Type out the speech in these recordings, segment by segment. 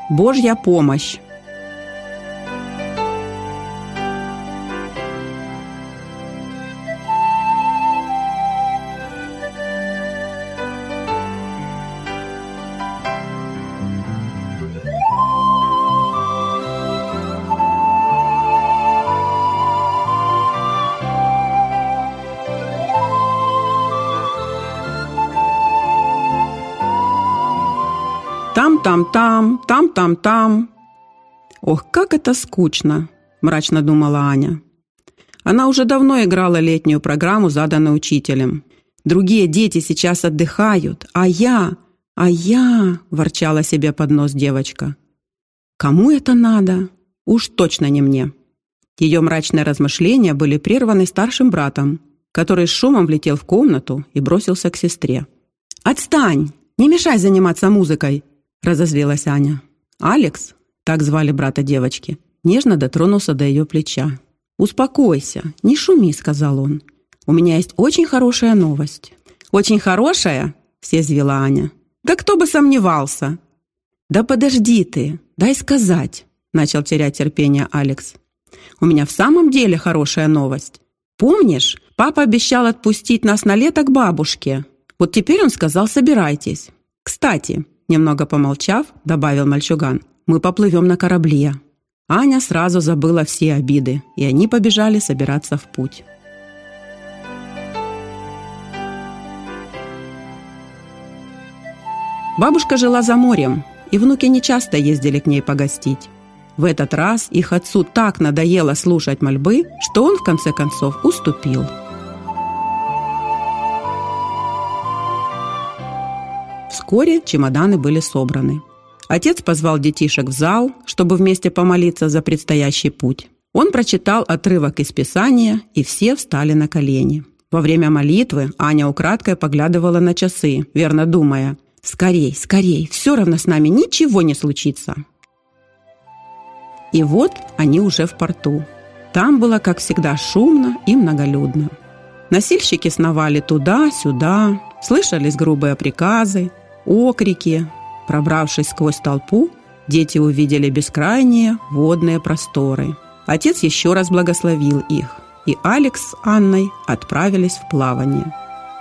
Божья помощь. Там-там-там, там-там-там. Ох, как это скучно, мрачно думала Аня. Она уже давно играла летнюю программу, заданную учителем. Другие дети сейчас отдыхают, а я, ворчала себе под нос девочка. Кому это надо? Уж точно не мне. Ее мрачные размышления были прерваны старшим братом, который с шумом влетел в комнату и бросился к сестре. «Отстань! Не мешай заниматься музыкой!» — разозлилась Аня. Алекс, так звали брата девочки, нежно дотронулся до ее плеча. «Успокойся, не шуми», — сказал он. «У меня есть очень хорошая новость». «Очень хорошая?» — съязвила Аня. «Да кто бы сомневался!» «Да подожди ты, дай сказать», — начал терять терпение Алекс. «У меня в самом деле хорошая новость. Помнишь, папа обещал отпустить нас на лето к бабушке? Вот теперь он сказал, собирайтесь. Кстати, немного помолчав, добавил мальчуган, мы поплывем на корабле». Аня сразу забыла все обиды, и они побежали собираться в путь. Бабушка жила за морем, и внуки нечасто ездили к ней погостить. В этот раз их отцу так надоело слушать мольбы, что он в конце концов уступил. Вскоре чемоданы были собраны. Отец позвал детишек в зал, чтобы вместе помолиться за предстоящий путь. Он прочитал отрывок из Писания, и все встали на колени. Во время молитвы Аня украдкой поглядывала на часы, верно думая: «Скорей, скорей, все равно с нами ничего не случится». И вот они уже в порту. Там было, как всегда, шумно и многолюдно. Носильщики сновали туда-сюда, слышались грубые приказы, окрики. Пробравшись сквозь толпу, дети увидели бескрайние водные просторы. Отец еще раз благословил их, и Алекс с Анной отправились в плавание.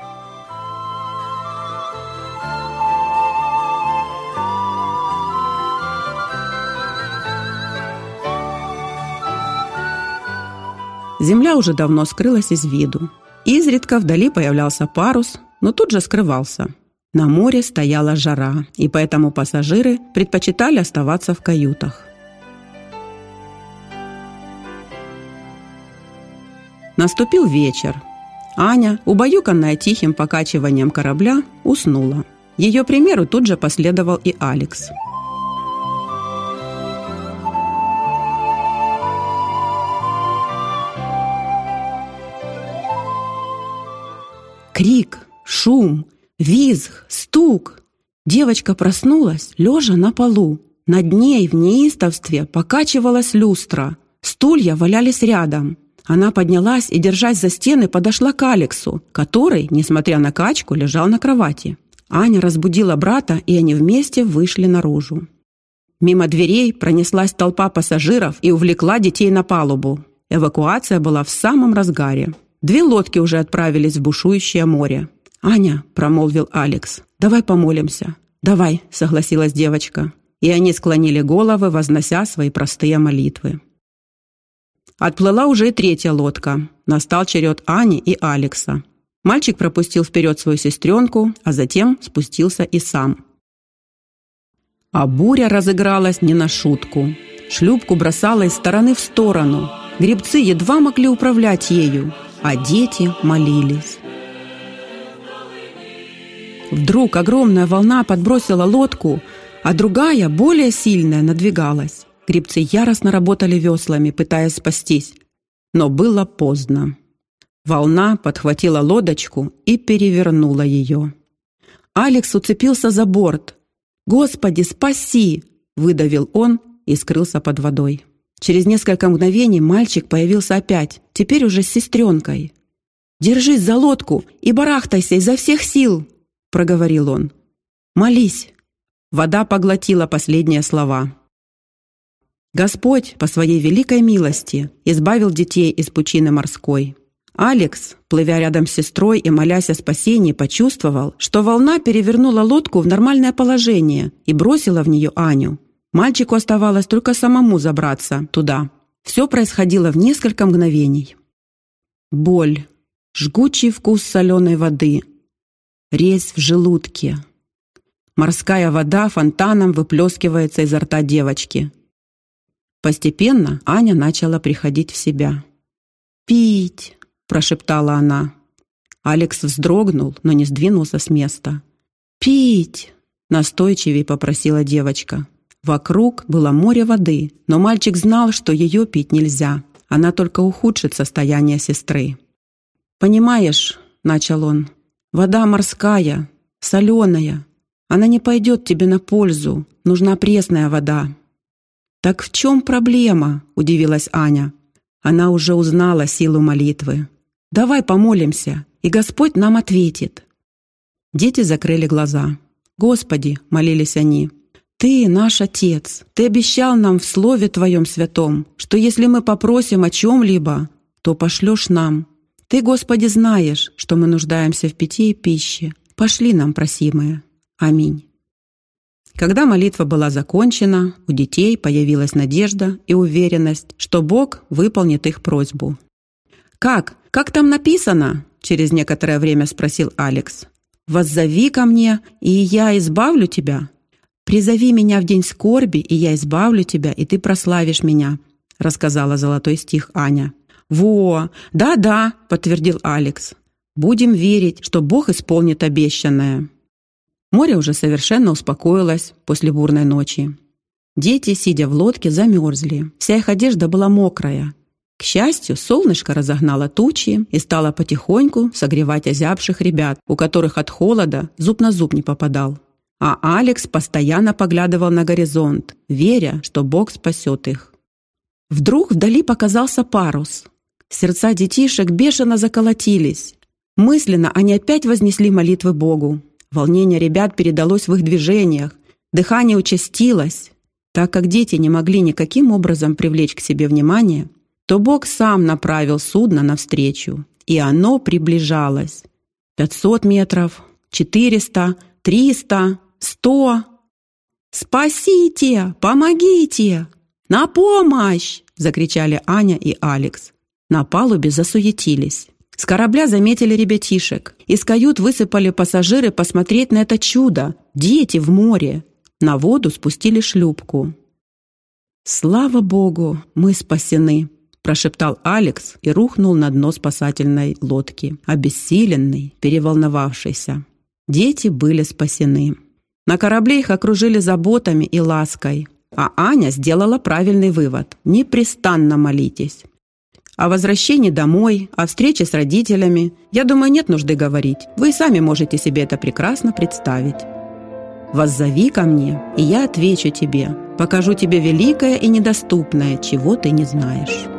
Земля уже давно скрылась из виду. Изредка вдали появлялся парус, но тут же скрывался. На море стояла жара, и поэтому пассажиры предпочитали оставаться в каютах. Наступил вечер. Аня, убаюканная тихим покачиванием корабля, уснула. Ее примеру тут же последовал и Алекс. Крик, шум, визг, стук. Девочка проснулась, лежа на полу. Над ней в неистовстве покачивалась люстра. Стулья валялись рядом. Она поднялась и, держась за стены, подошла к Алексу, который, несмотря на качку, лежал на кровати. Аня разбудила брата, и они вместе вышли наружу. Мимо дверей пронеслась толпа пассажиров и увлекла детей на палубу. Эвакуация была в самом разгаре. 2 лодки уже отправились в бушующее море. «Аня», — промолвил Алекс, — «давай помолимся». «Давай», — согласилась девочка. И они склонили головы, вознося свои простые молитвы. Отплыла уже и 3-я лодка. Настал черед Ани и Алекса. Мальчик пропустил вперед свою сестренку, а затем спустился и сам. А буря разыгралась не на шутку. Шлюпку бросала из стороны в сторону. Гребцы едва могли управлять ею, а дети молились. Вдруг огромная волна подбросила лодку, а другая, более сильная, надвигалась. Гребцы яростно работали веслами, пытаясь спастись. Но было поздно. Волна подхватила лодочку и перевернула ее. Алекс уцепился за борт. «Господи, спаси!» – выдавил он и скрылся под водой. Через несколько мгновений мальчик появился опять, теперь уже с сестренкой. «Держись за лодку и барахтайся изо всех сил!» – проговорил он. «Молись!» Вода поглотила последние слова. Господь по своей великой милости избавил детей из пучины морской. Алекс, плывя рядом с сестрой и молясь о спасении, почувствовал, что волна перевернула лодку в нормальное положение и бросила в нее Аню. Мальчику оставалось только самому забраться туда. Все происходило в несколько мгновений. Боль, жгучий вкус соленой воды, резь в желудке. Морская вода фонтаном выплескивается изо рта девочки. Постепенно Аня начала приходить в себя. «Пить!» – прошептала она. Алекс вздрогнул, но не сдвинулся с места. «Пить!» – настойчивее попросила девочка. Вокруг было море воды, но мальчик знал, что ее пить нельзя. Она только ухудшит состояние сестры. «Понимаешь, — начал он, — вода морская, соленая. Она не пойдет тебе на пользу, нужна пресная вода». «Так в чем проблема?» – удивилась Аня. Она уже узнала силу молитвы. «Давай помолимся, и Господь нам ответит». Дети закрыли глаза. «Господи!» – молились они. «Ты наш Отец, Ты обещал нам в Слове Твоем святом, что если мы попросим о чем-либо, то пошлешь нам. Ты, Господи, знаешь, что мы нуждаемся в питье и пище. Пошли нам просимое. Аминь». Когда молитва была закончена, у детей появилась надежда и уверенность, что Бог выполнит их просьбу. «Как? Как там написано?» – через некоторое время спросил Алекс. «Воззови ко мне, и я избавлю тебя». «Призови меня в день скорби, и я избавлю тебя, и ты прославишь меня», – рассказала золотой стих Аня. «Во! Да-да», – подтвердил Алекс. «Будем верить, что Бог исполнит обещанное». Море уже совершенно успокоилось после бурной ночи. Дети, сидя в лодке, замерзли. Вся их одежда была мокрая. К счастью, солнышко разогнало тучи и стало потихоньку согревать озябших ребят, у которых от холода зуб на зуб не попадал. А Алекс постоянно поглядывал на горизонт, веря, что Бог спасет их. Вдруг вдали показался парус. Сердца детишек бешено заколотились. Мысленно они опять вознесли молитвы Богу. Волнение ребят передалось в их движениях, дыхание участилось. Так как дети не могли никаким образом привлечь к себе внимание, то Бог сам направил судно навстречу, и оно приближалось. 500 метров, 400, 300, 100. «Спасите! Помогите! На помощь!» – закричали Аня и Алекс. На палубе засуетились. С корабля заметили ребятишек. Из кают высыпали пассажиры посмотреть на это чудо. Дети в море. На воду спустили шлюпку. «Слава Богу, мы спасены!» – прошептал Алекс и рухнул на дно спасательной лодки, обессиленный, переволновавшийся. Дети были спасены. На корабле их окружили заботами и лаской. А Аня сделала правильный вывод – непрестанно молитесь. О возвращении домой, о встрече с родителями, я думаю, нет нужды говорить. Вы сами можете себе это прекрасно представить. «Воззови ко мне, и я отвечу тебе, покажу тебе великое и недоступное, чего ты не знаешь».